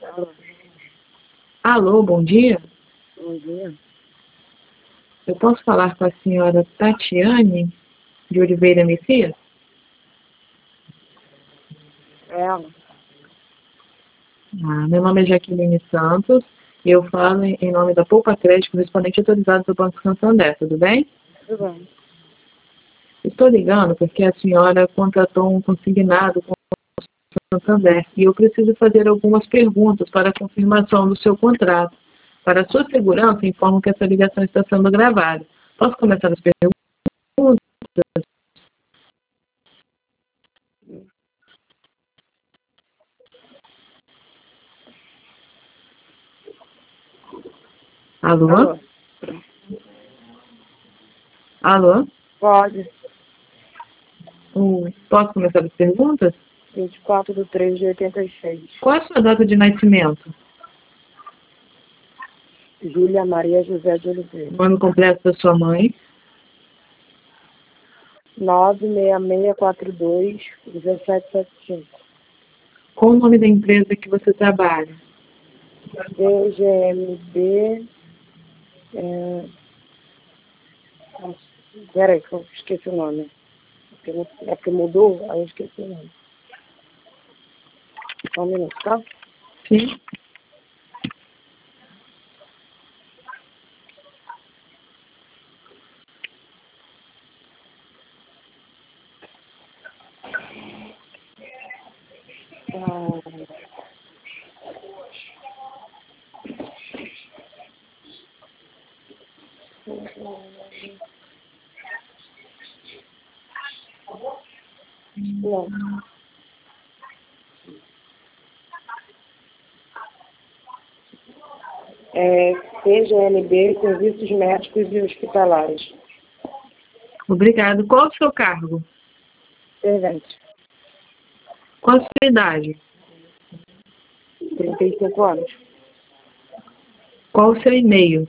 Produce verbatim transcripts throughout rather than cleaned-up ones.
Alô, Alô, bom dia. bom dia. Eu posso falar com a senhora Tatiane de Oliveira Messias? Ela, Ah, meu nome é Jaqueline Santos e eu falo em em nome da Poupa Crédito, correspondente autorizado do Banco Santander, tudo bem? tudo bem. Estou ligando porque a senhora contratou um consignado com o Santander e eu preciso fazer algumas perguntas para a confirmação do seu contrato. Para a sua segurança, informo que essa ligação está sendo gravada. Posso começar as perguntas? Alô? Alô, Alô? pode. Hum, Posso começar as perguntas? vinte e quatro de três de oitenta e seis. Qual é a sua data de nascimento? Júlia Maria José de Oliveira. O ano completo da sua mãe? nove seis seis quatro dois um sete sete cinco. Qual o nome da empresa que você trabalha? D G M B. É... Nossa, peraí, que eu esqueci o nome. É porque- É porque mudou, aí eu esqueci o nome. Só um minuto, tá? Sim. Ah, não. É C G M B, Serviços Médicos e Hospitalares. Obrigado. Qual o seu cargo? Servente. Qual a sua idade? trinta e cinco anos. Qual o seu e-mail?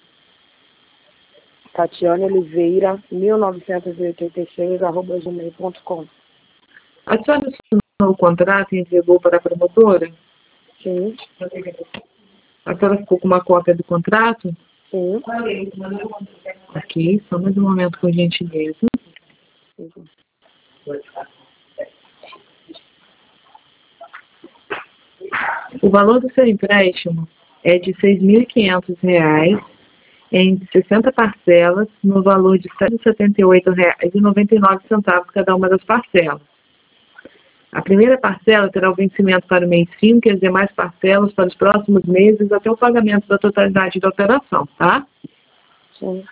Tatiane Oliveira, mil novecentos e oitenta e seis, arroba gmail ponto com. A senhora assinou o contrato e entregou para a promotora? Sim, A senhora ficou com uma cópia do contrato? sim. Ok, só mais um momento, por gentileza. sim. O valor do seu empréstimo é de seis mil e quinhentos reais em sessenta parcelas, no valor de cento e setenta e oito reais e noventa e nove centavos cada uma das parcelas. A primeira parcela terá o vencimento para o mês cinco e as demais parcelas para os próximos meses até o pagamento da totalidade da operação, tá? Sim.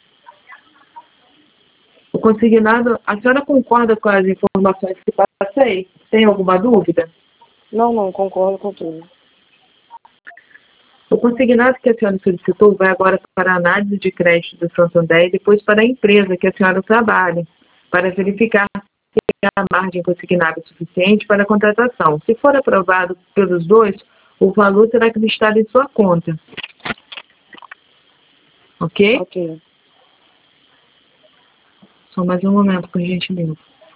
O consignado, a senhora concorda com as informações que passei? Tem alguma dúvida? Não, não, concordo com tudo. O consignado que a senhora solicitou vai agora para a análise de crédito do Santander e depois para a empresa que a senhora trabalha, para verificar se a margem consignada é suficiente para a contratação. Se for aprovado pelos dois, o valor será acreditado em sua conta. Ok? Ok. Só mais um momento, por gentileza.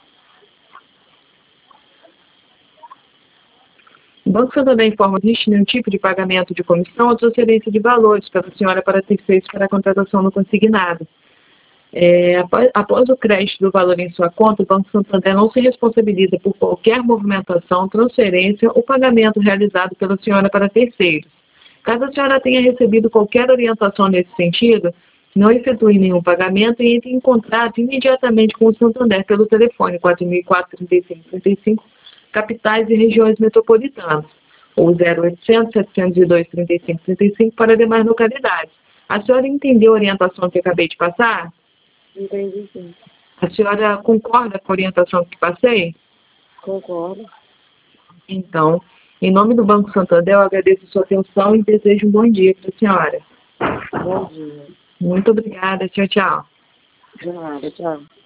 O Banco Santander informa que não existe nenhum tipo de pagamento de comissão ou transferência de valores pela senhora para terceiros para a contratação no consignado. É, após, após o crédito do valor em sua conta, o Banco Santander não se responsabiliza por qualquer movimentação, transferência ou pagamento realizado pela senhora para terceiros. Caso a senhora tenha recebido qualquer orientação nesse sentido, não efetue nenhum pagamento e entre em contato imediatamente com o Santander pelo telefone quatro mil e quatro, trinta e cinco, trinta e cinco, capitais e regiões metropolitanas, ou zero oitocentos, setecentos e dois, trinta e cinco, trinta e cinco para demais localidades. A senhora entendeu a orientação que acabei de passar? Entendi, sim. A senhora concorda com a orientação que passei? Concordo. Então, em nome do Banco Santander, eu agradeço a sua atenção e desejo um bom dia para a senhora. Bom dia. Muito obrigada. Tchau, tchau. De nada, tchau.